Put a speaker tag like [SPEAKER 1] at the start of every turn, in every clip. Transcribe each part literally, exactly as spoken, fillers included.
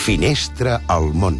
[SPEAKER 1] Finestra al món.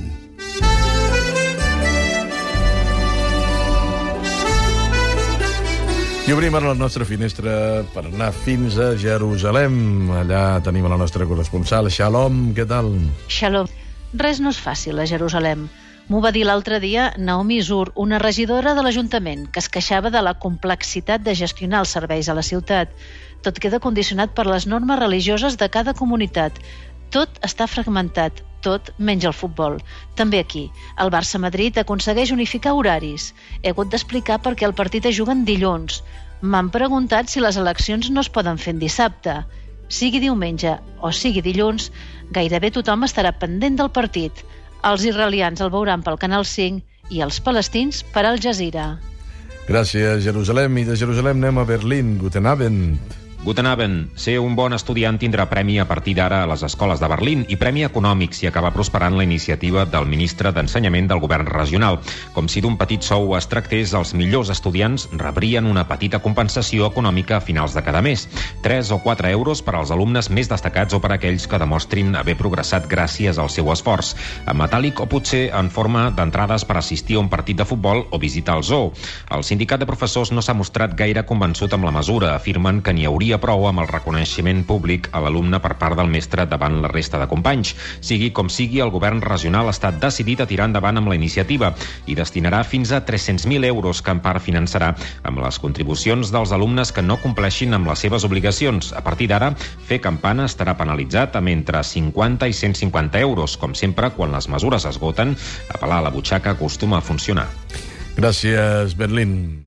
[SPEAKER 2] I obrim ara la nostra finestra per anar fins a Jerusalem. Allà tenim la nostra corresponsal. Shalom, què tal?
[SPEAKER 3] Shalom. Res no és fàcil a Jerusalem. M'ho va dir l'altre dia Naomi Zur, una regidora de l'Ajuntament, que es queixava de la complexitat de gestionar els serveis a la ciutat. Tot queda condicionat per les normes religioses de cada comunitat. Tot està fragmentat, tot menys el futbol. També aquí, el Barça-Madrid aconsegueix unificar horaris. He hagut d'explicar per què el partit es juga en dilluns. M'han preguntat si les eleccions no es poden fer en dissabte. Sigui diumenge o sigui dilluns, gairebé tothom estarà pendent del partit. Els israelians el veuran pel Canal cinc i els palestins per Al Jazeera.
[SPEAKER 2] Gràcies, Jerusalem. I de Jerusalem anem a Berlín. Guten Abend.
[SPEAKER 4] Guten Abend. Ser un bon estudiant tindrà premi a partir d'ara a les escoles de Berlín i premi econòmic si acaba prosperant la iniciativa del ministre d'Ensenyament del govern regional. Com si d'un petit sou es tractés, els millors estudiants rebrien una petita compensació econòmica a finals de cada mes. tres o quatre euros per als alumnes més destacats o per a aquells que demostrin haver progressat gràcies al seu esforç. En metàl·lic o potser en forma d'entrades per assistir a un partit de futbol o visitar el zoo. El sindicat de professors no s'ha mostrat gaire convençut amb la mesura. Afirmen que n'hi hauria prou amb el reconeixement públic a l'alumne per part del mestre davant la resta de companys. Sigui com sigui, el govern regional està decidit a tirar endavant amb la iniciativa i destinarà fins a tres-cents mil euros que en part finançarà amb les contribucions dels alumnes que no compleixin amb les seves obligacions. A partir d'ara, fer campana estarà penalitzat amb entre cinquanta i cent cinquanta euros. Com sempre, quan les mesures esgoten, apel·lar a la butxaca acostuma a funcionar.
[SPEAKER 2] Gràcies, Berlín.